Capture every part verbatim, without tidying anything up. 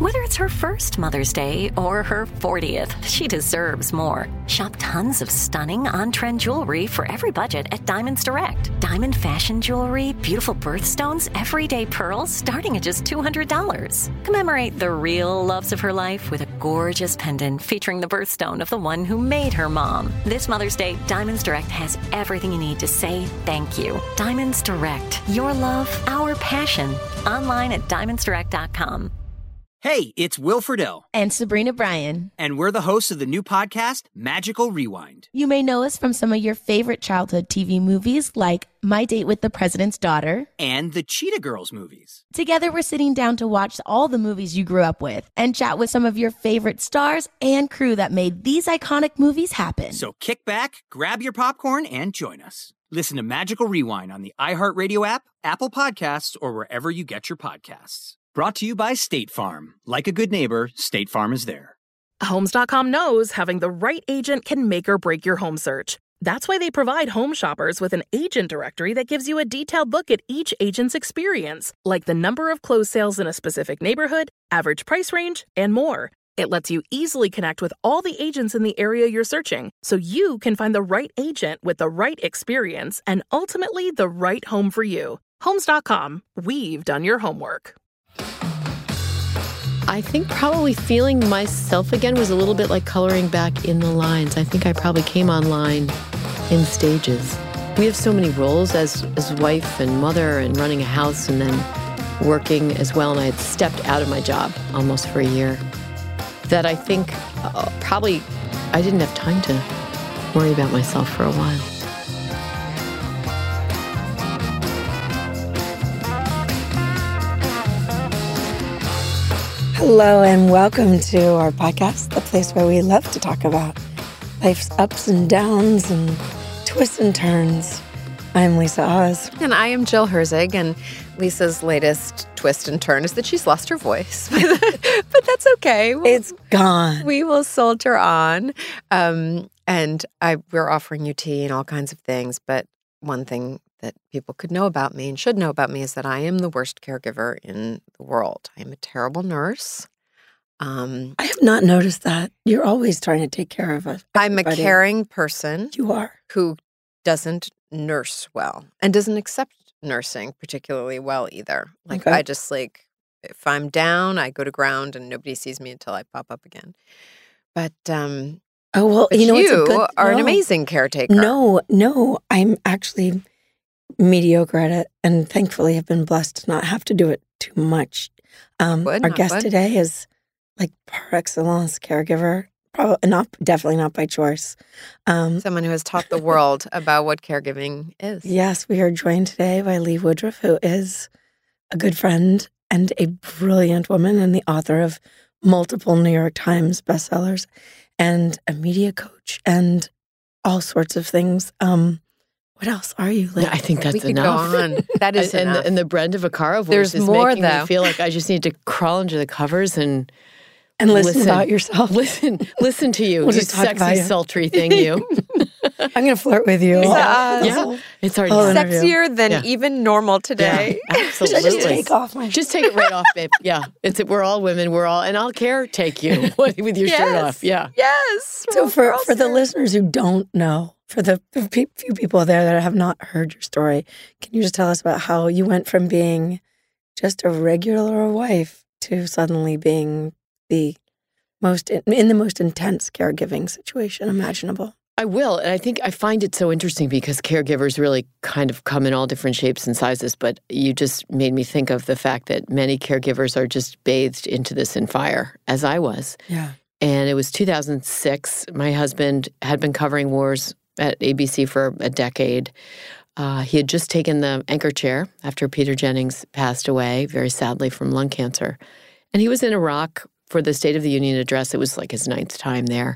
Whether it's her first Mother's Day or her fortieth, she deserves more. Shop tons of stunning on-trend jewelry for every budget at Diamonds Direct. Diamond fashion jewelry, beautiful birthstones, everyday pearls starting at just two hundred dollars. Commemorate the real loves of her life with a gorgeous pendant featuring the birthstone of the one who made her mom. This Mother's Day, Diamonds Direct has everything you need to say thank you. Diamonds Direct. Your love, our passion. Online at diamonds direct dot com. Hey, it's Will Friedle. And Sabrina Bryan. And we're the hosts of the new podcast, Magical Rewind. You may know us from some of your favorite childhood T V movies like My Date with the President's Daughter. And the Cheetah Girls movies. Together, we're sitting down to watch all the movies you grew up with and chat with some of your favorite stars and crew that made these iconic movies happen. So kick back, grab your popcorn, and join us. Listen to Magical Rewind on the iHeartRadio app, Apple Podcasts, or wherever you get your podcasts. Brought to you by State Farm. Like a good neighbor, State Farm is there. Homes dot com knows having the right agent can make or break your home search. That's why they provide home shoppers with an agent directory that gives you a detailed look at each agent's experience, like the number of closed sales in a specific neighborhood, average price range, and more. It lets you easily connect with all the agents in the area you're searching, so you can find the right agent with the right experience and ultimately the right home for you. Homes dot com. We've done your homework. I think probably feeling myself again was a little bit like coloring back in the lines. I think I probably came online in stages. We have so many roles as as wife and mother and running a house and then working as well. And I had stepped out of my job almost for a year that I think uh, probably I didn't have time to worry about myself for a while. Hello and welcome to our podcast, the place where we love to talk about life's ups and downs and twists and turns. I'm Lisa Oz. And I am Jill Herzig, and Lisa's latest twist and turn is that she's lost her voice. But that's okay. We'll, it's gone. We will soldier on. Um, and I, we're offering you tea and all kinds of things, but one thing that people could know about me and should know about me is that I am the worst caregiver in the world. I am a terrible nurse. Um, I have not noticed that. You're always trying to take care of us. I'm a caring person. You are. Who doesn't nurse well and doesn't accept nursing particularly well either. Like okay. I just like, if I'm down, I go to ground and nobody sees me until I pop up again. But, um, oh, well, but you know, you it's a good, are no. an amazing caretaker. No, no, I'm actually mediocre at it, and thankfully have been blessed to not have to do it too much. Um, Would, our not guest would. today is like par excellence caregiver, probably not, definitely not by choice. Um, Someone who has taught the world about what caregiving is. yes, we are joined today by Lee Woodruff, who is a good friend and a brilliant woman and the author of multiple New York Times bestsellers and a media coach and all sorts of things. Um, What else are you, Lee? I think that's we could enough. go on. That is and, enough. And the, and the Brenda Vaccaro voice There's is more, making though. me feel like I just need to crawl under the covers and and listen, listen. about yourself. listen, listen to you, We'll you just talk about sexy, you. sultry thing. You. I'm going to flirt with you. Yeah. Yeah, it's already Oh, done. interview. Sexier than Yeah. even normal today. Yeah, Should I absolutely. just take off my Just take it right off, babe. Yeah, it's we're all women. We're all, and I'll care take you with your shirt Yes. off. Yeah. Yes. So Well, for, girls for the are- listeners who don't know, for the few few people there that have not heard your story, can you just tell us about how you went from being just a regular wife to suddenly being the most in, in the most intense caregiving situation imaginable? I will. And I think I find it so interesting because caregivers really kind of come in all different shapes and sizes. But you just made me think of the fact that many caregivers are just bathed into this in fire, as I was. Yeah. And it was two thousand six. My husband had been covering wars at A B C for a decade. Uh, he had just taken the anchor chair after Peter Jennings passed away, very sadly, from lung cancer. And he was in Iraq for the State of the Union address. It was like his ninth time there.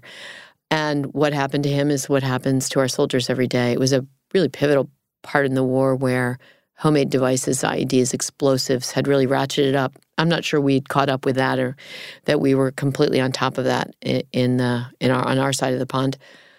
And what happened to him is what happens to our soldiers every day. It was a really pivotal part in the war where homemade devices, I E Ds, explosives, had really ratcheted up. I'm not sure we'd caught up with that or that we were completely on top of that in, in, uh, in our on our side of the pond.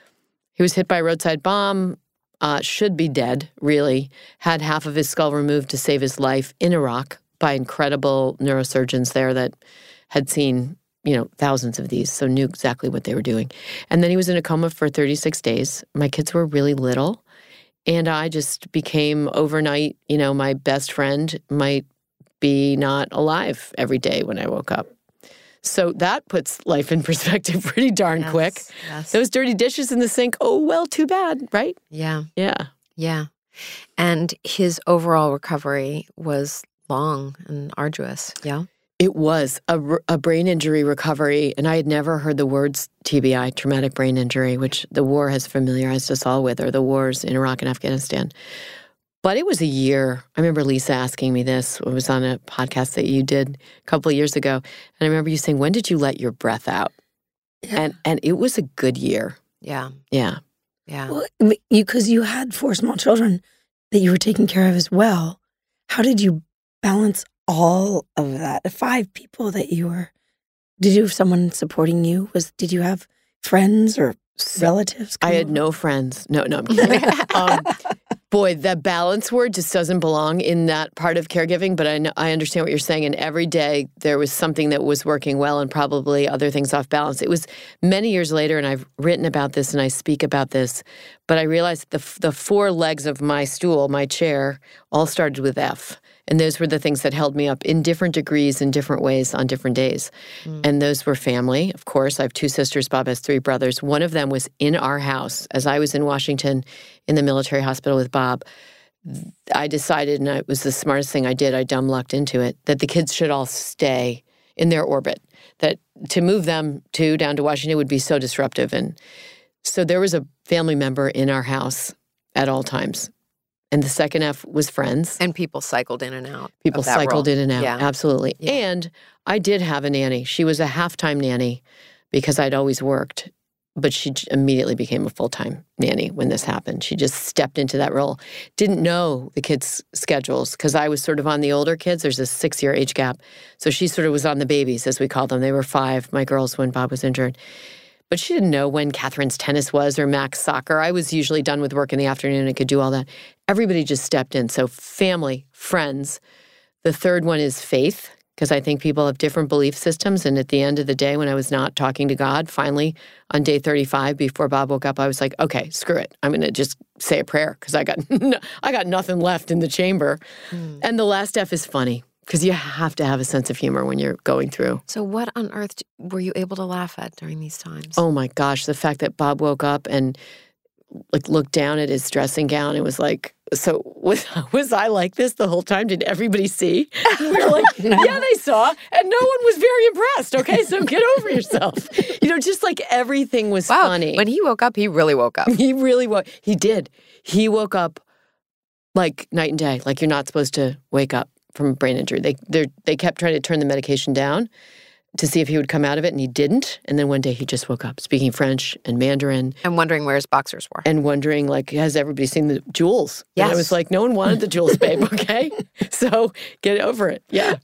He was hit by a roadside bomb, uh, should be dead, really, had half of his skull removed to save his life in Iraq by incredible neurosurgeons there that had seen, you know, thousands of these, so knew exactly what they were doing. And then he was in a coma for thirty-six days. My kids were really little, and I just became overnight, you know, my best friend might be not alive every day when I woke up. So that puts life in perspective pretty darn Yes, quick. yes. Those dirty dishes in the sink, oh, well, too bad, right? Yeah, Yeah. yeah. And his overall recovery was long and arduous. Yeah. It was a, r- a brain injury recovery, and I had never heard the words T B I, traumatic brain injury, which the war has familiarized us all with, or the wars in Iraq and Afghanistan. But it was a year. I remember Lisa asking me this. It was on a podcast that you did a couple of years ago. And I remember you saying, when did you let your breath out? Yeah. And and it was a good year. Yeah. Yeah. Yeah. Well, you because you had four small children that you were taking care of as well. How did you balance all of that? Five people that you were. Did you have someone supporting you? Was did you have friends or relatives? I come had over? no friends. No, no, I'm kidding. um, boy, the balance word just doesn't belong in that part of caregiving, but I know, I understand what you're saying. And every day there was something that was working well and probably other things off balance. It was many years later, and I've written about this and I speak about this, but I realized the the four legs of my stool, my chair, all started with F. And those were the things that held me up in different degrees, in different ways, on different days. Mm. And those were family, of course. I have two sisters. Bob has three brothers. One of them was in our house. As I was in Washington in the military hospital with Bob, I decided, and it was the smartest thing I did, I dumb lucked into it, that the kids should all stay in their orbit, that to move them to down to Washington would be so disruptive. And so there was a family member in our house at all times. And the second F was friends. And people cycled in and out. People of that cycled role. in and out, Yeah. absolutely. Yeah. And I did have a nanny. She was a half-time nanny because I'd always worked, but she j- immediately became a full-time nanny when this happened. She just stepped into that role. Didn't know the kids' schedules because I was sort of on the older kids. There's a six-year age gap. So she sort of was on the babies, as we call them. They were five, my girls, when Bob was injured. But she didn't know when Catherine's tennis was or Mac's soccer. I was usually done with work in the afternoon and could do all that. Everybody just stepped in. So family, friends. The third one is faith, because I think people have different belief systems. And at the end of the day, when I was not talking to God, finally on day thirty-five, before Bob woke up, I was like, okay, screw it. I'm going to just say a prayer because I got I got nothing left in the chamber. Mm. And the last F is funny. Because you have to have a sense of humor when you're going through. So what on earth were you able to laugh at during these times? Oh, my gosh. The fact that Bob woke up and like looked down at his dressing gown and was like, so was, was I like this the whole time? Did everybody see? We were like, yeah, they saw. And no one was very impressed. Okay, so get over yourself. You know, just like everything was wow. funny. When he woke up, he really woke up. He really woke. He did. He woke up like night and day, like you're not supposed to wake up from brain injury. They they kept trying to turn the medication down to see if he would come out of it, and he didn't. And then one day he just woke up speaking French and Mandarin. And wondering where his boxers were. And wondering, like, has everybody seen the jewels? Yes. And I was like, no one wanted the jewels, babe, okay? So get over it. Yeah.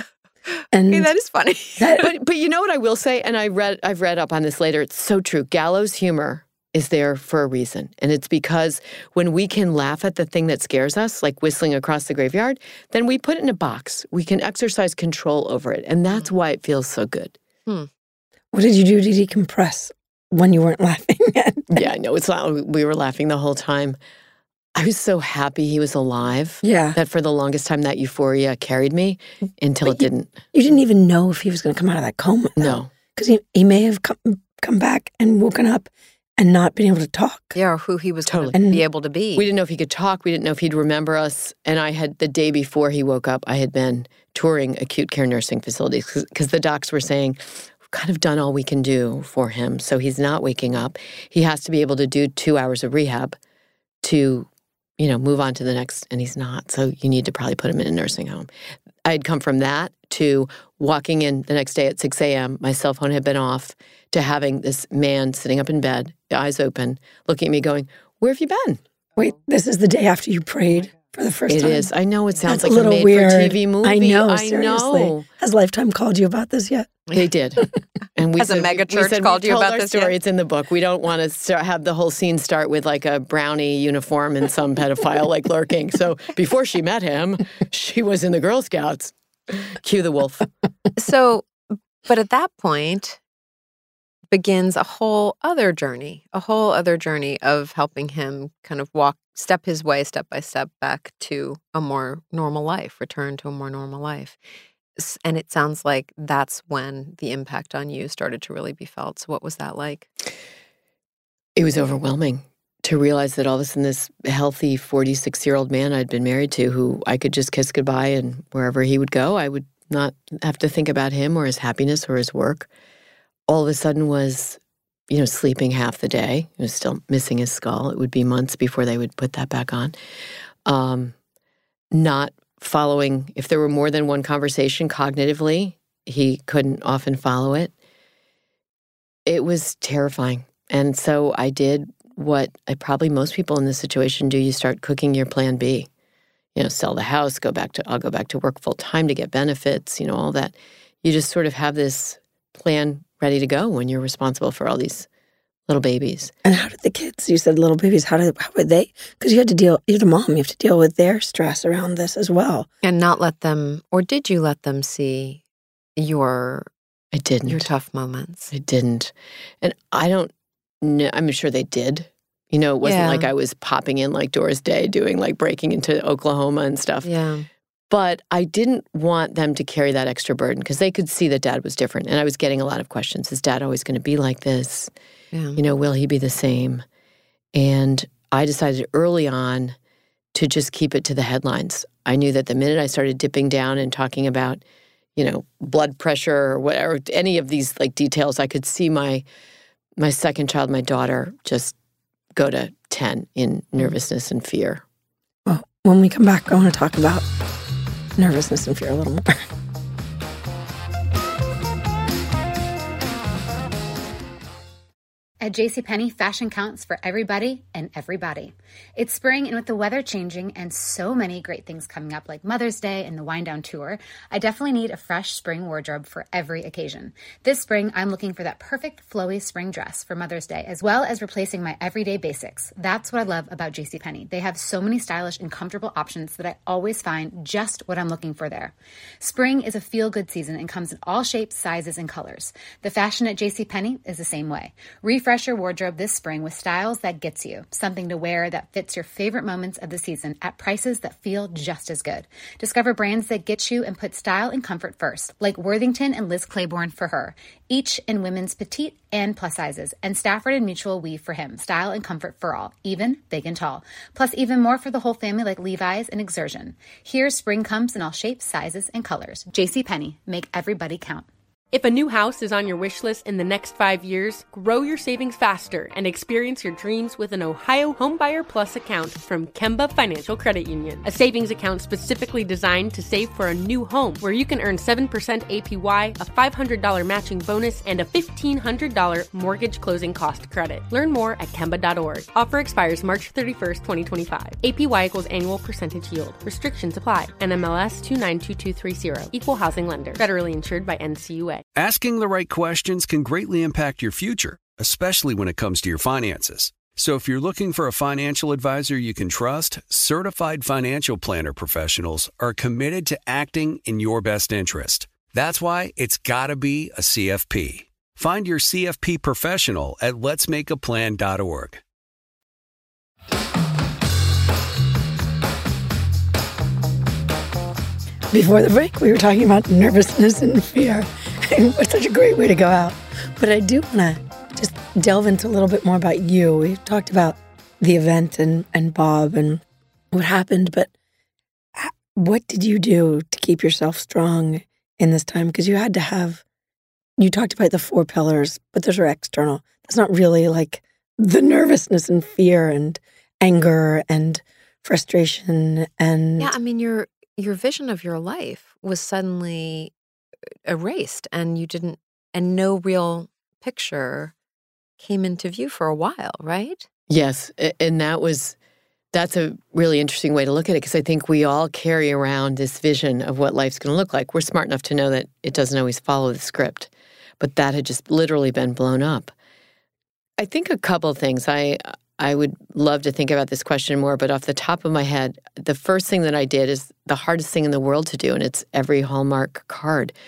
And okay, that is funny. but but you know what I will say, and I read I've read up on this later, it's so true. Gallows humor is there for a reason. And it's because when we can laugh at the thing that scares us, like whistling across the graveyard, then we put it in a box. We can exercise control over it. And that's why it feels so good. Hmm. what did you do to decompress when you weren't laughing? Yeah, I know. It's not, we were laughing the whole time. I was so happy he was alive. Yeah. That for the longest time, that euphoria carried me until But it didn't. You didn't even know if he was going to come out of that coma. No. Because he, he may have come, come back and woken up and not been able to talk. Yeah, or who he was Totally. going to be able to be. We didn't know if he could talk. We didn't know if he'd remember us. And I had, the day before he woke up, I had been touring acute care nursing facilities because the docs were saying, we've kind of done all we can do for him. So he's not waking up. He has to be able to do two hours of rehab to, you know, move on to the next. And he's not. So you need to probably put him in a nursing home. I'd come from that to walking in the next day at six a.m. My cell phone had been off, to having this man sitting up in bed, eyes open, looking at me going, where have you been? Wait, this is the day after you prayed for the first It time? is. is. I know it sounds That's like a little a weird. made-for-T V movie. I know, I seriously. know. Has Lifetime called you about this yet? They did. And we Has a said, mega we church said, called we you told about our this story. yet? It's in the book. We don't want to start, have the whole scene start with like a brownie uniform and some pedophile like lurking. So before she met him, she was in the Girl Scouts. Cue the wolf. So But at that point begins a whole other journey, a whole other journey of helping him kind of walk, step his way step by step back to a more normal life, return to a more normal life. S- And it sounds like that's when the impact on you started to really be felt. So what was that like? It was overwhelming to realize that all of a sudden this healthy forty-six-year-old man I'd been married to, who I could just kiss goodbye, and wherever he would go, I would not have to think about him or his happiness or his work, all of a sudden was, you know, sleeping half the day. He was still missing his skull. It would be months before they would put that back on. Um, not following, if there were more than one conversation cognitively, he couldn't often follow it. It was terrifying. And so I did what I probably most people in this situation do. You start cooking your plan B. You know, sell the house, go back to, I'll go back to work full time to get benefits, you know, all that. You just sort of have this plan ready to go when you're responsible for all these little babies. And how did the kids, you said little babies, how did how would they, because you had to deal, you're the mom, you have to deal with their stress around this as well. And not let them, or did you let them see your I didn't. your tough moments? I didn't. And I don't know, I'm sure they did. You know, it wasn't Yeah. like I was popping in like Doris Day doing like breaking into Oklahoma and stuff. Yeah. But I didn't want them to carry that extra burden because they could see that Dad was different. And I was getting a lot of questions. Is Dad always going to be like this? Yeah. You know, will he be the same? And I decided early on to just keep it to the headlines. I knew that the minute I started dipping down and talking about, you know, blood pressure or whatever, any of these like details, I could see my my second child, my daughter, just go to ten in nervousness and fear. Well, when we come back, I want to talk about nervousness and fear a little more. At JCPenney, fashion counts for everybody and everybody. It's spring, and with the weather changing and so many great things coming up like Mother's Day and the Wind Down Tour, I definitely need a fresh spring wardrobe for every occasion. This spring, I'm looking for that perfect flowy spring dress for Mother's Day, as well as replacing my everyday basics. That's what I love about JCPenney. They have so many stylish and comfortable options that I always find just what I'm looking for there. Spring is a feel-good season and comes in all shapes, sizes, and colors. The fashion at JCPenney is the same way. Refresh your wardrobe this spring with styles that gets you, something to wear that fits your favorite moments of the season at prices that feel just as good. Discover brands that get you and put style and comfort first, like Worthington and Liz Claiborne for her, each in women's petite and plus sizes, and Stafford and Mutual Weave for him, style and comfort for all, even big and tall. Plus even more for the whole family like Levi's and Exertion. Here, spring comes in all shapes, sizes, and colors. JCPenney, make everybody count. If a new house is on your wish list in the next five years, grow your savings faster and experience your dreams with an Ohio Homebuyer Plus account from Kemba Financial Credit Union. A savings account specifically designed to save for a new home, where you can earn seven percent A P Y, a five hundred dollars matching bonus, and a fifteen hundred dollars mortgage closing cost credit. Learn more at Kemba dot org. Offer expires March thirty-first, twenty twenty-five. A P Y equals annual percentage yield. Restrictions apply. N M L S two nine two two three zero. Equal housing lender. Federally insured by N C U A. Asking the right questions can greatly impact your future, especially when it comes to your finances. So if you're looking for a financial advisor you can trust, certified financial planner professionals are committed to acting in your best interest. That's why it's got to be a C F P. Find your C F P professional at lets make a plan dot org. Before the break, we were talking about nervousness and fear. It's such a great way to go out. But I do want to just delve into a little bit more about you. We talked about the event and, and Bob and what happened, but what did you do to keep yourself strong in this time? Because you had to have, you talked about the four pillars, but those are external. That's not really like the nervousness and fear and anger and frustration and... Yeah, I mean, your your vision of your life was suddenly erased, and you didn't, and no real picture came into view for a while, right? Yes, and that was, that's a really interesting way to look at it, because I think we all carry around this vision of what life's going to look like. We're smart enough to know that it doesn't always follow the script, but that had just literally been blown up. I think a couple of things. I I would love to think about this question more, but off the top of my head, the first thing that I did is the hardest thing in the world to do, and it's every Hallmark card,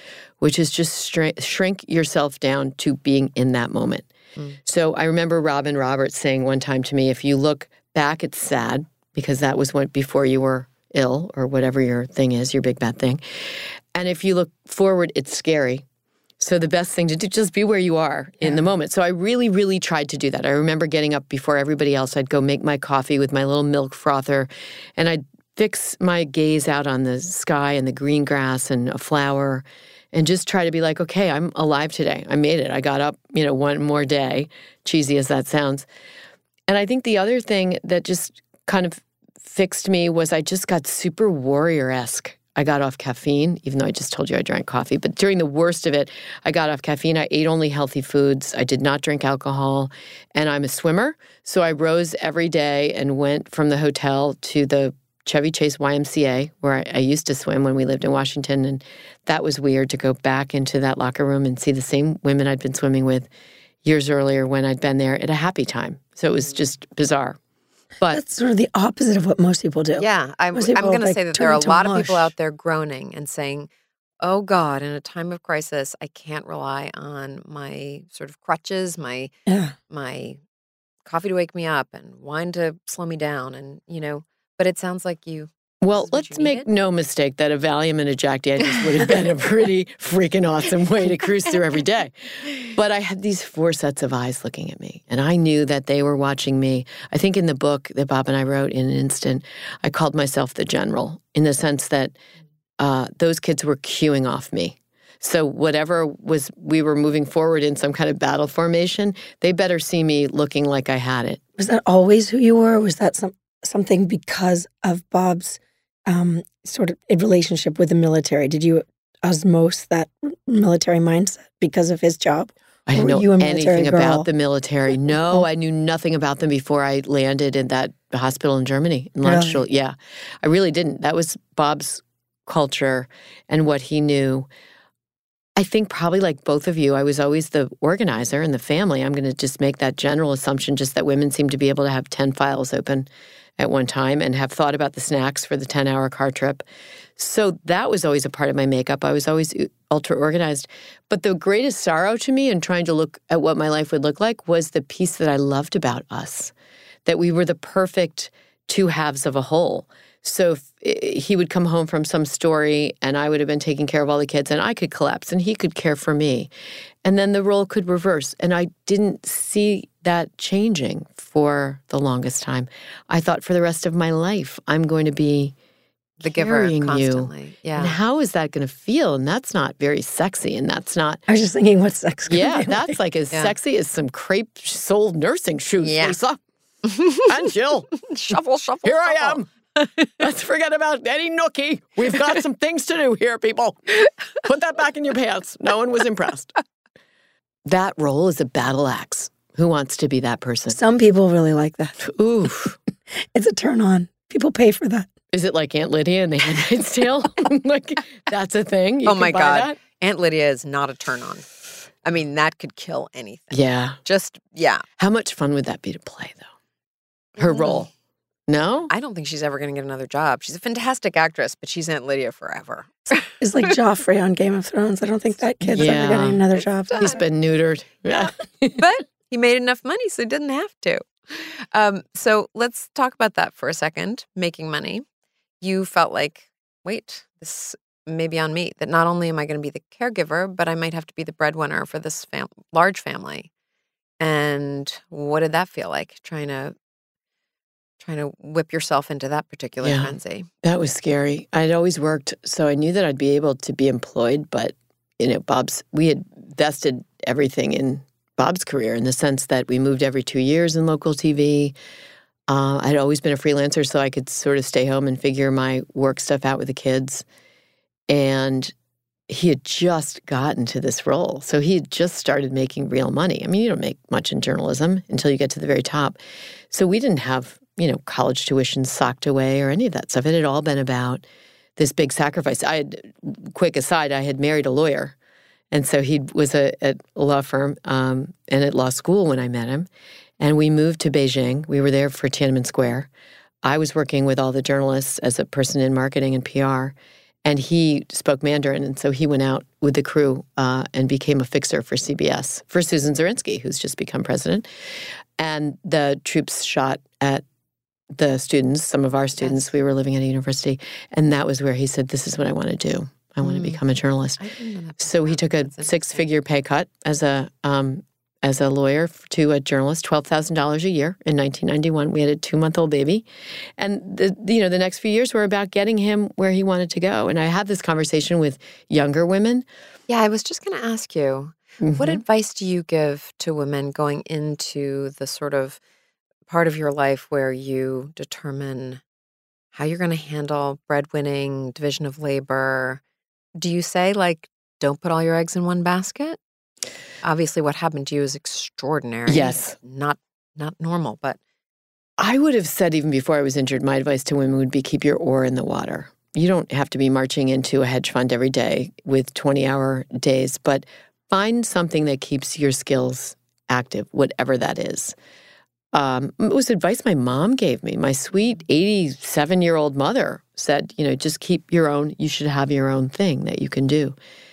which is just str- shrink yourself down to being in that moment. Mm. So I remember Robin Roberts saying one time to me, if you look back, it's sad, because that was what before you were ill or whatever your thing is, your big bad thing. And if you look forward, it's scary. So the best thing to do, just be where you are in yeah. the moment. So I really, really tried to do that. I remember getting up before everybody else. I'd go make my coffee with my little milk frother, and I'd fix my gaze out on the sky and the green grass and a flower, and just try to be like, okay, I'm alive today. I made it. I got up, you know, one more day, cheesy as that sounds. And I think the other thing that just kind of fixed me was I just got super warrior-esque. I got off caffeine, even though I just told you I drank coffee. But during the worst of it, I got off caffeine. I ate only healthy foods. I did not drink alcohol. And I'm a swimmer. So I rose every day and went from the hotel to the Chevy Chase Y M C A, where I, I used to swim when we lived in Washington. And that was weird to go back into that locker room and see the same women I'd been swimming with years earlier when I'd been there at a happy time. So it was just bizarre. But that's sort of the opposite of what most people do. Yeah, I'm, I'm going to say that there are a lot mush. of people out there groaning and saying, oh, God, in a time of crisis, I can't rely on my sort of crutches, my yeah. my coffee to wake me up and wine to slow me down. And, you know, but it sounds like you... Well, let's make no mistake that a Valium and a Jack Daniels would have been a pretty freaking awesome way to cruise through every day. But I had these four sets of eyes looking at me, and I knew that they were watching me. I think in the book that Bob and I wrote, In an Instant, I called myself the general, in the sense that uh, those kids were cueing off me. So whatever was, we were moving forward in some kind of battle formation, they better see me looking like I had it. Was that always who you were? Or was that some something because of Bob's Um, sort of a relationship with the military? Did you osmose that military mindset because of his job? I didn't know anything girl? about the military. No, I knew nothing about them before I landed in that hospital in Germany, in Landstuhl. Really? Yeah, I really didn't. That was Bob's culture and what he knew. I think probably like both of you, I was always the organizer in the family. I'm going to just make that general assumption, just that women seem to be able to have ten files open at one time and have thought about the snacks for the ten-hour car trip. So that was always a part of my makeup. I was always ultra-organized. But the greatest sorrow to me in trying to look at what my life would look like was the piece that I loved about us, that we were the perfect two halves of a whole. So if he would come home from some story and I would have been taking care of all the kids and I could collapse and he could care for me. And then the role could reverse. And I didn't see that changing for the longest time. I thought for the rest of my life, I'm going to be the giver constantly. You. Yeah. And how is that going to feel? And that's not very sexy. And that's not. I was just thinking, what's sex? Yeah, that's like as yeah. sexy as some crepe-soled nursing shoes, yeah. Lisa. And Jill. Shuffle, shuffle, Here shuffle. I am. Let's forget about any nookie. We've got some things to do here, people. Put that back in your pants. No one was impressed. That role is a battle axe. Who wants to be that person? Some people really like that. Ooh. It's a turn on. People pay for that. Is it like Aunt Lydia in The Handmaid's Tale? Like, that's a thing? You oh, my God. That? Aunt Lydia is not a turn on. I mean, that could kill anything. Yeah. Just, yeah. How much fun would that be to play, though? Her mm. role. No? I don't think she's ever going to get another job. She's a fantastic actress, but she's Aunt Lydia forever. It's like Joffrey on Game of Thrones. I don't think that kid's yeah. ever getting another job. He's been neutered. Yeah. But he made enough money, so he didn't have to. Um, so let's talk about that for a second, making money. You felt like, wait, this may be on me, that not only am I going to be the caregiver, but I might have to be the breadwinner for this fam- large family. And what did that feel like, trying to trying to whip yourself into that particular yeah, frenzy? That was scary. I'd always worked, so I knew that I'd be able to be employed, but, you know, Bob's, we had vested everything in Bob's career in the sense that we moved every two years in local T V. Uh, I'd always been a freelancer, so I could sort of stay home and figure my work stuff out with the kids. And he had just gotten to this role. So he had just started making real money. I mean, you don't make much in journalism until you get to the very top. So we didn't have, you know, college tuition socked away or any of that stuff. It had all been about this big sacrifice. I had, quick aside, I had married a lawyer. And so he was a, at a law firm um, and at law school when I met him. And we moved to Beijing. We were there for Tiananmen Square. I was working with all the journalists as a person in marketing and P R. And he spoke Mandarin, and so he went out with the crew uh, and became a fixer for C B S, for Susan Zirinsky, who's just become president. And the troops shot at the students, some of our students. Yes. We were living at a university, and that was where he said, this is what I want to do. I want mm. to become a journalist. So he took a six-figure pay cut as a um, as a lawyer to a journalist, twelve thousand dollars a year in nineteen ninety-one. We had a two-month-old baby. And, the, you know, the next few years were about getting him where he wanted to go. And I had this conversation with younger women. Yeah, I was just going to ask you, mm-hmm. what advice do you give to women going into the sort of part of your life where you determine how you're going to handle breadwinning, division of labor? Do you say, like, don't put all your eggs in one basket? Obviously, what happened to you is extraordinary. Yes. Not not normal, but... I would have said even before I was injured, my advice to women would be keep your oar in the water. You don't have to be marching into a hedge fund every day with twenty-hour days, but find something that keeps your skills active, whatever that is. Um, it was advice my mom gave me. My sweet eighty-seven-year-old mother said, you know, just keep your own, you should have your own thing that you can do.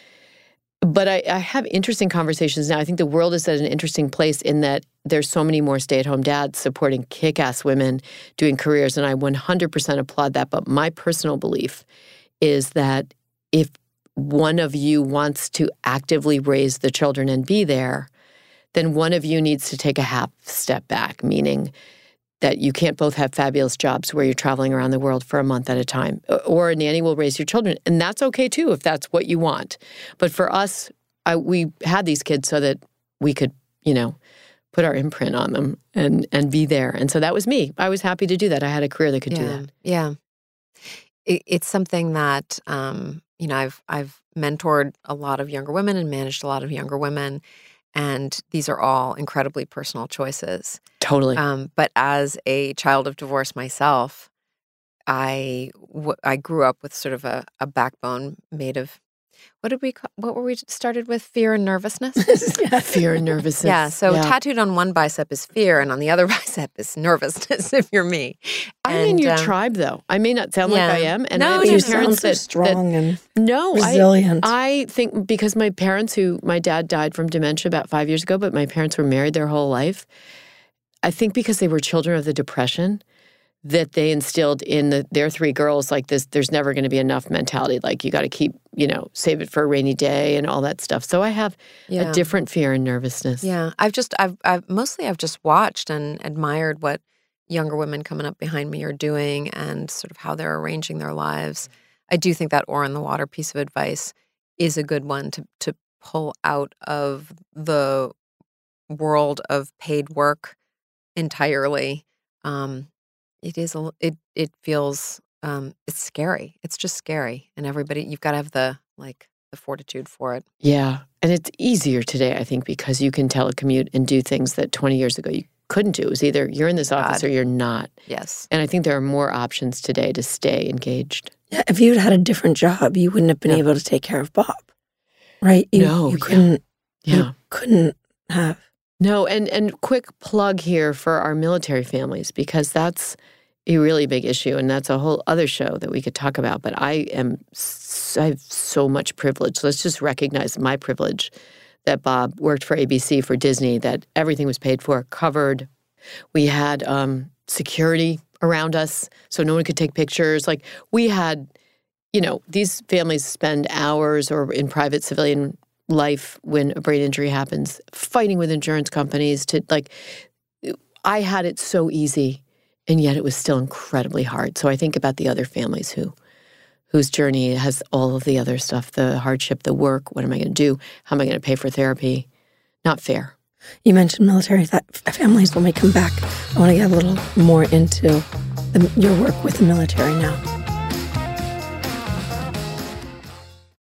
But I, I have interesting conversations now. I think the world is at an interesting place in that there's so many more stay-at-home dads supporting kick-ass women doing careers, and I one hundred percent applaud that. But my personal belief is that if one of you wants to actively raise the children and be there, then one of you needs to take a half step back, meaning that you can't both have fabulous jobs where you're traveling around the world for a month at a time, or a nanny will raise your children. And that's okay, too, if that's what you want. But for us, I, we had these kids so that we could, you know, put our imprint on them and, and be there. And so that was me. I was happy to do that. I had a career that could yeah, do that. Yeah. It, it's something that, um, you know, I've I've mentored a lot of younger women and managed a lot of younger women. And these are all incredibly personal choices. Totally. Um, but as a child of divorce myself, I, w- I grew up with sort of a, a backbone made of, what did we, call, what were we started with? Fear and nervousness? yeah, fear and nervousness. Yeah, so yeah. tattooed on one bicep is fear, and on the other bicep is nervousness, if you're me. I'm and, in your um, tribe, though. I may not sound yeah. like I am. And no, I have you parents so that, strong that, and no, resilient. I, I think because my parents who, my dad died from dementia about five years ago, but my parents were married their whole life. I think because they were children of the Depression, that they instilled in the, their three girls like this, there's never going to be enough mentality. Like you got to keep, you know, save it for a rainy day and all that stuff. So I have yeah. a different fear and nervousness. Yeah. I've just, I've, I've mostly I've just watched and admired what younger women coming up behind me are doing and sort of how they're arranging their lives. I do think that oar in the water piece of advice is a good one to, to pull out of the world of paid work entirely. Um, It is a, it it feels um, it's scary. It's just scary, and everybody you've got to have the like the fortitude for it. Yeah, and it's easier today, I think, because you can telecommute and do things that twenty years ago you couldn't do. It was either you're in this office God. or you're not. Yes, and I think there are more options today to stay engaged. Yeah, if you'd had a different job, you wouldn't have been yeah. able to take care of Bob, right? You, no, you couldn't. Yeah, you couldn't have. No, and and quick plug here for our military families, because that's a really big issue, and that's a whole other show that we could talk about. But I am, I have so much privilege. Let's just recognize my privilege that Bob worked for A B C, for Disney, that everything was paid for, covered. We had um, security around us, so no one could take pictures. Like we had, you know, these families spend hours or in private civilian life when a brain injury happens, fighting with insurance companies to like, I had it so easy, and yet it was still incredibly hard. So I think about the other families who, whose journey has all of the other stuff, the hardship, the work, what am I going to do? How am I going to pay for therapy? Not fair. You mentioned military th- families. When we come back, I want to get a little more into the, your work with the military now.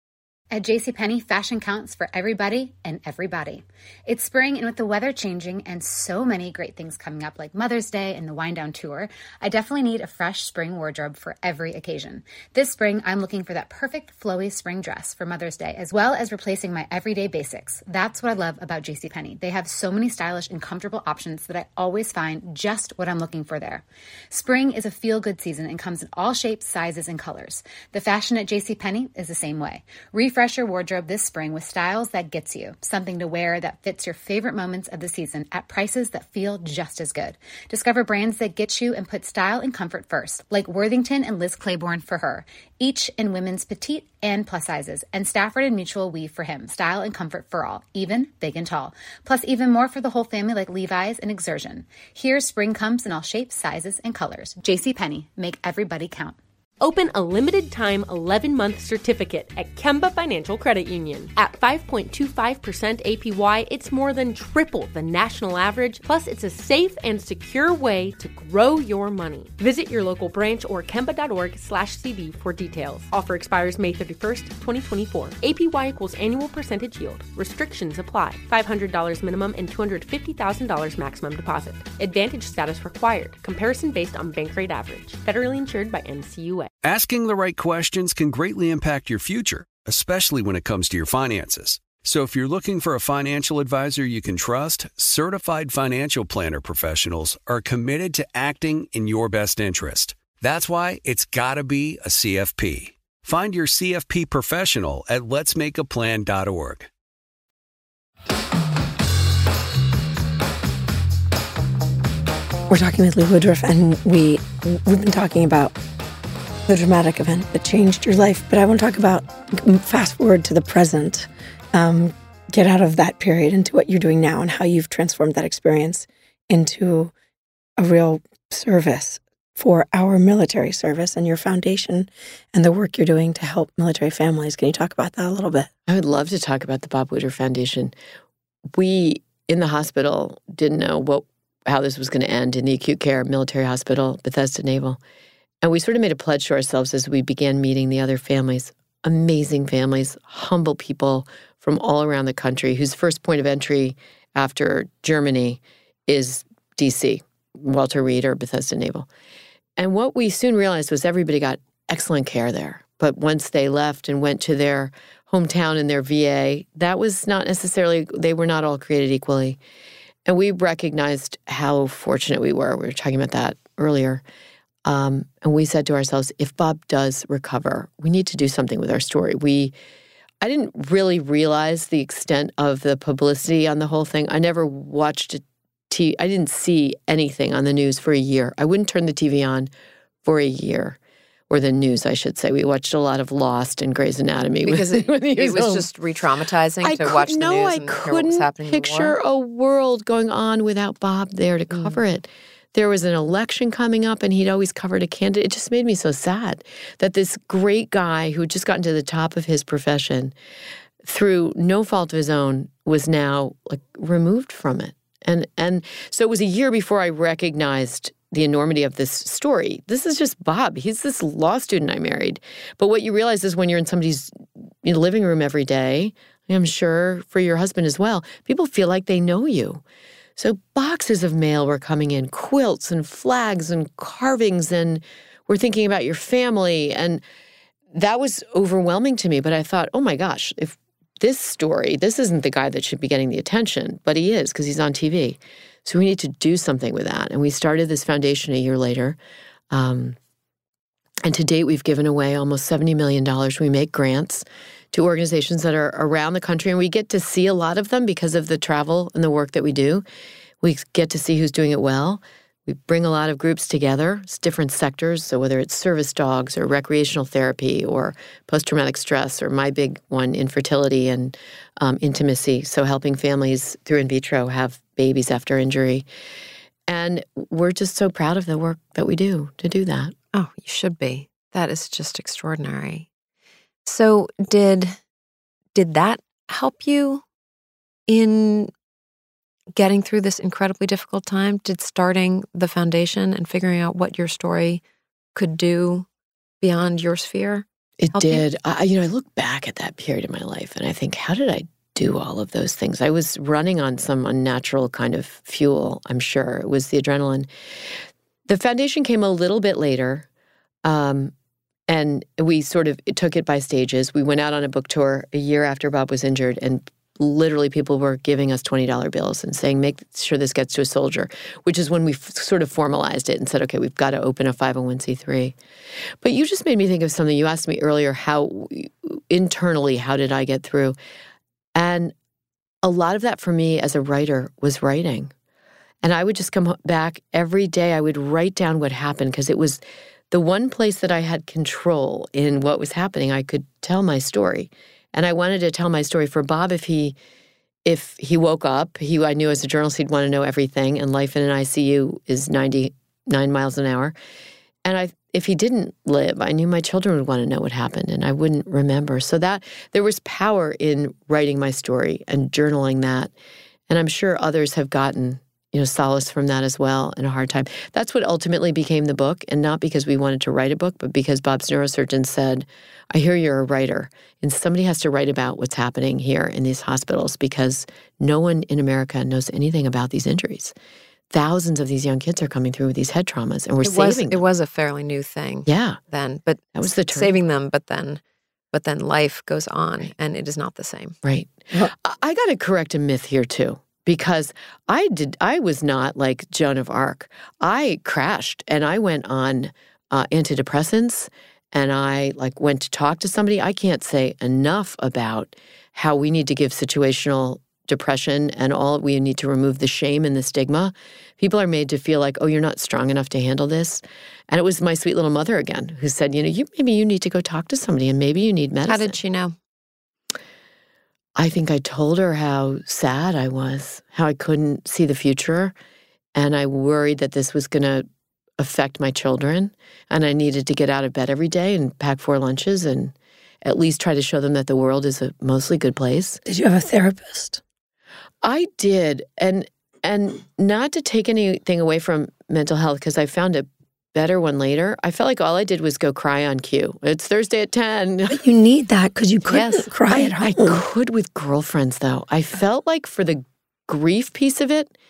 At JCPenney, fashion counts for everybody and everybody. It's spring, and with the weather changing and so many great things coming up like Mother's Day and the Wind Down Tour, I definitely need a fresh spring wardrobe for every occasion. This spring, I'm looking for that perfect flowy spring dress for Mother's Day, as well as replacing my everyday basics. That's what I love about JCPenney. They have so many stylish and comfortable options that I always find just what I'm looking for there. Spring is a feel-good season and comes in all shapes, sizes, and colors. The fashion at JCPenney is the same way. Refresh your wardrobe this spring with styles that gets you, something to wear that fits your favorite moments of the season at prices that feel just as good. Discover brands that get you and put style and comfort first, like Worthington and Liz Claiborne for her, each in women's petite and plus sizes, and Stafford and Mutual Weave for him, style and comfort for all, even big and tall. Plus even more for the whole family like Levi's and Exertion. Here, spring comes in all shapes, sizes, and colors. JCPenney, make everybody count. Open a limited-time eleven-month certificate at Kemba Financial Credit Union. At five point two five percent A P Y, it's more than triple the national average, plus it's a safe and secure way to grow your money. Visit your local branch or kemba.org slash CD for details. Offer expires May thirty-first, twenty twenty-four. A P Y equals annual percentage yield. Restrictions apply. five hundred dollars minimum and two hundred fifty thousand dollars maximum deposit. Advantage status required. Comparison based on bank rate average. Federally insured by N C U A. Asking the right questions can greatly impact your future, especially when it comes to your finances. So if you're looking for a financial advisor you can trust, certified financial planner professionals are committed to acting in your best interest. That's why it's got to be a C F P. Find your C F P professional at lets make a plan dot org. We're talking with Lee Woodruff, and we, we've been talking about the dramatic event that changed your life. But I want to talk about, fast forward to the present, um, get out of that period into what you're doing now and how you've transformed that experience into a real service for our military service and your foundation and the work you're doing to help military families. Can you talk about that a little bit? I would love to talk about the Bob Woodruff Foundation. We, in the hospital, didn't know what how this was going to end in the acute care military hospital, Bethesda Naval. And we sort of made a pledge to ourselves as we began meeting the other families, amazing families, humble people from all around the country whose first point of entry after Germany is D C, Walter Reed or Bethesda Naval. And what we soon realized was everybody got excellent care there. But once they left and went to their hometown in their V A, that was not necessarily, they were not all created equally. And we recognized how fortunate we were. We were talking about that earlier. Um, and we said to ourselves, if Bob does recover, we need to do something with our story. We, I didn't really realize the extent of the publicity on the whole thing. I never watched a T V. I didn't see anything on the news for a year. I wouldn't turn the T V on for a year. Or the news, I should say. We watched a lot of Lost and Grey's Anatomy. Because it, it was home. Just re-traumatizing I to could, watch the no, news I and hear what was happening in the war. picture a world going on without Bob there to cover mm. it. There was an election coming up, and he'd always covered a candidate. It just made me so sad that this great guy who had just gotten to the top of his profession, through no fault of his own, was now like removed from it. And and so it was a year before I recognized the enormity of this story. This is just Bob. He's this law student I married. But what you realize is when you're in somebody's living room every day, I'm sure for your husband as well, people feel like they know you. So boxes of mail were coming in, quilts and flags and carvings, and we're thinking about your family. And that was overwhelming to me. But I thought, oh my gosh, if this story, this isn't the guy that should be getting the attention, but he is because he's on T V. So we need to do something with that. And we started this foundation a year later. Um, and to date, we've given away almost seventy million dollars. We make grants to organizations that are around the country. And we get to see a lot of them because of the travel and the work that we do. We get to see who's doing it well. We bring a lot of groups together. It's different sectors. So whether it's service dogs or recreational therapy or post-traumatic stress or my big one, infertility and um, intimacy. So helping families through in vitro have babies after injury. And we're just so proud of the work that we do to do that. Oh, you should be. That is just extraordinary. So did did that help you in getting through this incredibly difficult time? Did starting the foundation and figuring out what your story could do beyond your sphere? It help you? did. I, you know, I look back at that period of my life and I think, how did I do all of those things? I was running on some unnatural kind of fuel, I'm sure. It was the adrenaline. The foundation came a little bit later, um, and we sort of took it by stages. We went out on a book tour a year after Bob was injured, and literally people were giving us twenty dollar bills and saying, make sure this gets to a soldier, which is when we f- sort of formalized it and said, okay, we've got to open a five oh one c three. But you just made me think of something. You asked me earlier, how internally, how did I get through? And a lot of that for me as a writer was writing. And I would just come back every day. I would write down what happened because it was the one place that I had control in what was happening. I could tell my story. And I wanted to tell my story for Bob. If he if he woke up, he I knew as a journalist he'd want to know everything, and life in an I C U is ninety-nine miles an hour. And I if he didn't live, I knew my children would want to know what happened, and I wouldn't remember. So that there was power in writing my story and journaling that. And I'm sure others have gotten, you know, solace from that as well in a hard time. That's what ultimately became the book, and not because we wanted to write a book, but because Bob's neurosurgeon said, I hear you're a writer, and somebody has to write about what's happening here in these hospitals because no one in America knows anything about these injuries. Thousands of these young kids are coming through with these head traumas, and we're it saving was, them. It was a fairly new thing yeah. then, but that was the turn. Saving them, but then but then life goes on, right. And it is not the same. Right. I, I got to correct a myth here, too. Because I did, I was not like Joan of Arc. I crashed and I went on uh, antidepressants, and I like went to talk to somebody. I can't say enough about how we need to give situational depression and all. We need to remove the shame and the stigma. People are made to feel like, oh, you're not strong enough to handle this. And it was my sweet little mother again who said, you know, you maybe you need to go talk to somebody, and maybe you need medicine. How did she know? I think I told her how sad I was, how I couldn't see the future, and I worried that this was going to affect my children, and I needed to get out of bed every day and pack four lunches and at least try to show them that the world is a mostly good place. Did you have a therapist? I did, and and not to take anything away from mental health, because I found a better one later. I felt like all I did was go cry on cue. It's Thursday at ten. But you need that because you couldn't yes, cry I, at home. I could with girlfriends, though. I felt like for the grief piece of it,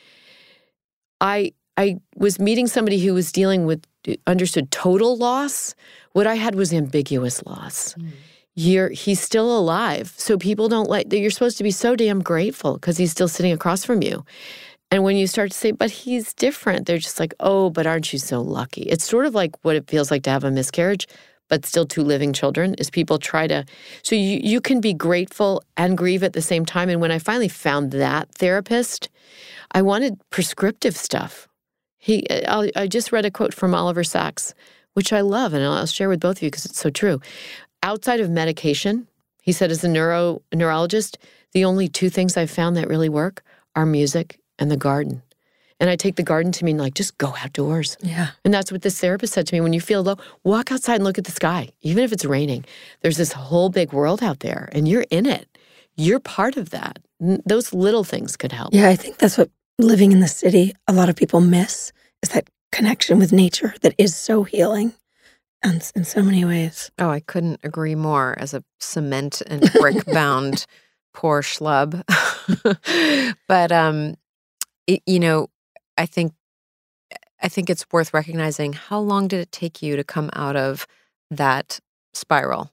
I I was meeting somebody who was dealing with, understood total loss. What I had was ambiguous loss. Mm. You're, he's still alive, so people don't like, you're supposed to be so damn grateful because he's still sitting across from you. And when you start to say, but he's different, they're just like, oh, but aren't you so lucky? It's sort of like what it feels like to have a miscarriage, but still two living children, is people try to, so you, you can be grateful and grieve at the same time. And when I finally found that therapist, I wanted prescriptive stuff. He, I, I just read a quote from Oliver Sacks, which I love, and I'll share with both of you because it's so true. Outside of medication, he said, as a neuro a neurologist, the only two things I've found that really work are music and the garden. And I take the garden to mean like, just go outdoors. Yeah. And that's what this therapist said to me. When you feel low, walk outside and look at the sky. Even if it's raining, there's this whole big world out there and you're in it. You're part of that. Those little things could help. Yeah, I think that's what living in the city, a lot of people miss, is that connection with nature that is so healing and in so many ways. Oh, I couldn't agree more as a cement and brick bound poor schlub. But, um, it, you know, I think I think it's worth recognizing, how long did it take you to come out of that spiral?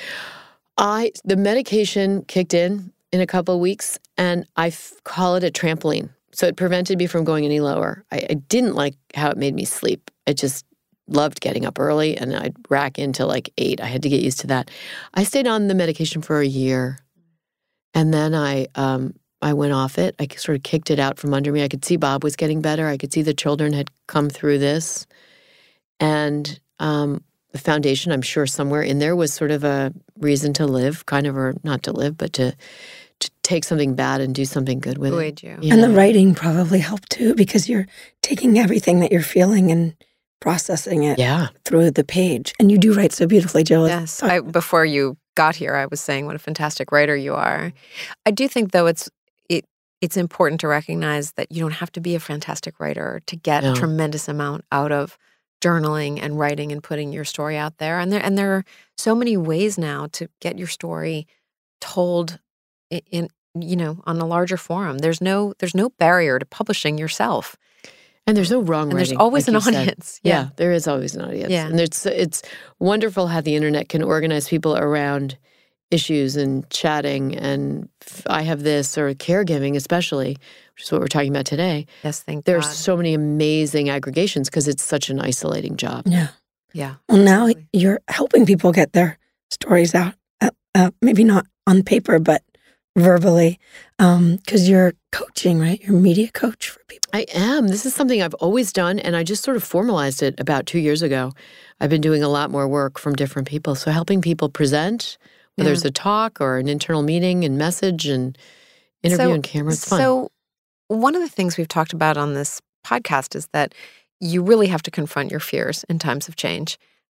I the medication kicked in in a couple of weeks, and I f- call it a trampoline. So it prevented me from going any lower. I, I didn't like how it made me sleep. I just loved getting up early, and I'd rack into like eight. I had to get used to that. I stayed on the medication for a year, and then I um, I went off it. I sort of kicked it out from under me. I could see Bob was getting better. I could see the children had come through this. And um, the foundation, I'm sure somewhere in there was sort of a reason to live, kind of, or not to live, but to to take something bad and do something good with Buoyed it. You. You And know? the writing probably helped too, because you're taking everything that you're feeling and processing it Yeah. through the page. And you do write so beautifully, Jill. Yes. I, before you got here, I was saying what a fantastic writer you are. I do think, though, it's it it's important to recognize that you don't have to be a fantastic writer to get No. a tremendous amount out of journaling and writing and putting your story out there. And there and there are so many ways now to get your story told in, in you know, on a larger forum. There's no there's no barrier to publishing yourself. And there's no wrong and writing. There's always like an audience. Yeah. yeah, there is always an audience. Yeah. And it's it's wonderful how the internet can organize people around issues and chatting. And I have this, or caregiving especially, which is what we're talking about today. Yes, thank There's God. so many amazing aggregations because it's such an isolating job. Yeah. Yeah. Well, now you're helping people get their stories out, uh, uh, maybe not on paper, but verbally, because um, you're coaching, right? You're a media coach for people. I am. This is something I've always done, and I just sort of formalized it about two years ago. I've been doing a lot more work from different people. So helping people present, whether Yeah. it's a talk or an internal meeting and message and interview so, and camera, it's fun. So one of the things we've talked about on this podcast is that you really have to confront your fears in times of change.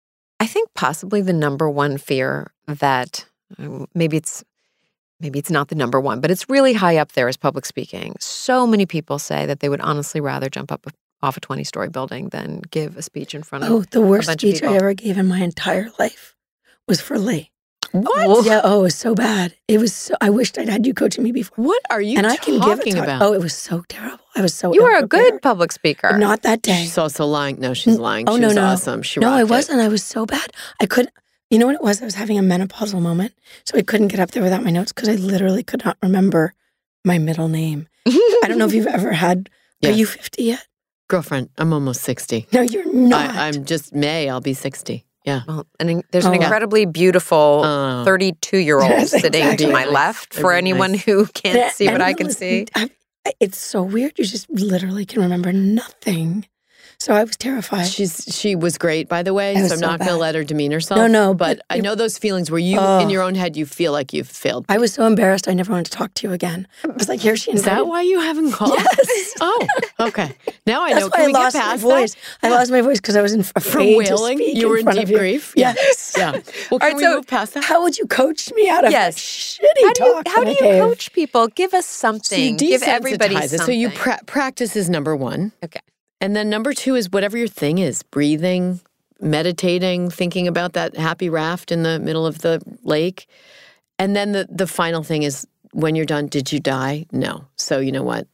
I think possibly the number one fear that um, maybe it's maybe it's not the number one, but it's really high up there is public speaking. So many people say that they would honestly rather jump up off a twenty-story building than give a speech in front of Oh, the worst a bunch of speech I people. ever gave in my entire life was for Lee. What? Yeah, oh, it was so bad. It was so, I wished I'd had you coaching me before. What are you and I talking can give it to about? Oh, it was so terrible. I was so You were a good ill-prepared. public speaker. Not that day. She's also lying. No, she's lying. Oh, she no, was no. awesome. She no, rocked I it. wasn't. I was so bad. I couldn't. You know what it was? I was having a menopausal moment, so I couldn't get up there without my notes because I literally could not remember my middle name. I don't know if you've ever had. Yes. Are you fifty yet? Girlfriend, I'm almost sixty. No, you're not. I, I'm just May. I'll be sixty. Yeah. Well, and there's an Oh. incredibly beautiful Oh. thirty-two-year-old Yes, sitting exactly. to my Nice. left That'd for be anyone nice. who can't Yeah, see what and I can listen, see. I, it's so weird. You just literally can remember nothing. So I was terrified. She's she was great, by the way. I was So I'm so not going to bad. let her demean herself. No, no, But, but I it- know those feelings where you, Oh. in your own head, you feel like you've failed. I was so embarrassed. I never wanted to talk to you again. I was like, here she Is that invited- why you haven't called? Yes. Oh, okay. Now I That's know. why Can I we lost get my past voice. that? I lost my voice because I was in, From afraid wailing? to speak You were in front deep of you. grief? Yes. Yeah. Well, can All right, we so move past that? How would you coach me out of Yes. that shitty How do you, talk how that do I you gave? coach people? Give us So you something. Give everybody desensitize it. something. So you pra- practice is number one. Okay. And then number two is whatever your thing is, breathing, meditating, thinking about that happy raft in the middle of the lake. And then the, the final thing is when you're done, did you die? No. So you know what?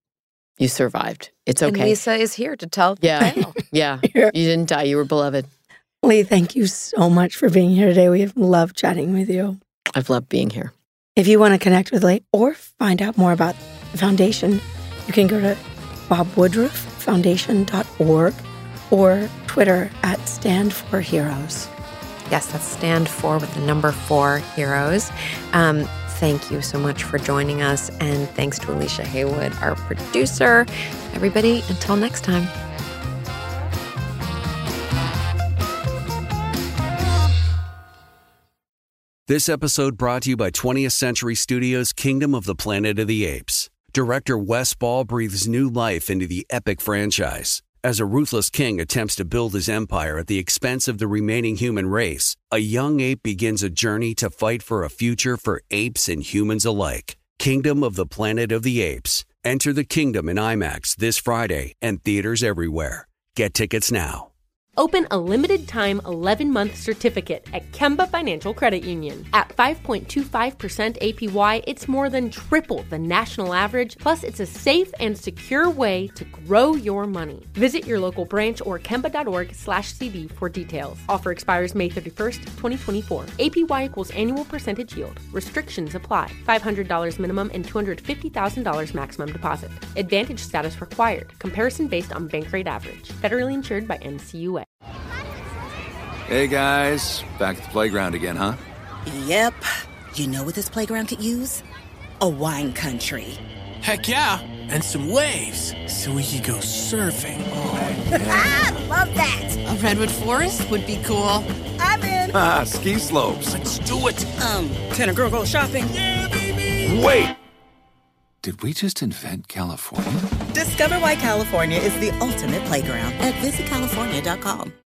You survived. It's And okay. Lisa is here to tell the Yeah. tale. Yeah. Yeah. You didn't die. You were beloved. Lee, thank you so much for being here today. We have loved chatting with you. I've loved being here. If you want to connect with Lee or find out more about the foundation, you can go to bob woodruff foundation dot org or Twitter at Stand for Heroes. Yes, that's Stand For with the number four heroes. Um, thank you so much for joining us. And thanks to Alicia Haywood, our producer. Everybody, until next time. This episode brought to you by twentieth Century Studios' Kingdom of the Planet of the Apes. Director Wes Ball breathes new life into the epic franchise. As a ruthless king attempts to build his empire at the expense of the remaining human race, a young ape begins a journey to fight for a future for apes and humans alike. Kingdom of the Planet of the Apes. Enter the kingdom in IMAX this Friday and theaters everywhere. Get tickets now. Open a limited-time eleven-month certificate at Kemba Financial Credit Union. At five point two five percent A P Y, it's more than triple the national average, plus it's a safe and secure way to grow your money. Visit your local branch or kemba.org slash CD for details. Offer expires May thirty-first, twenty twenty-four. A P Y equals annual percentage yield. Restrictions apply. five hundred dollars minimum and two hundred fifty thousand dollars maximum deposit. Advantage status required. Comparison based on bank rate average. Federally insured by N C U A. Hey guys, back at the playground again, huh? Yep. You know what this playground could use? A wine country. Heck yeah, and some waves so we could go surfing. Oh, yeah. Ah, love that. A redwood forest would be cool. I'm in. Ah, ski slopes. Let's do it. Um, can a girl go shopping? Yeah, baby. Wait! Did we just invent California? Discover why California is the ultimate playground at visit california dot com.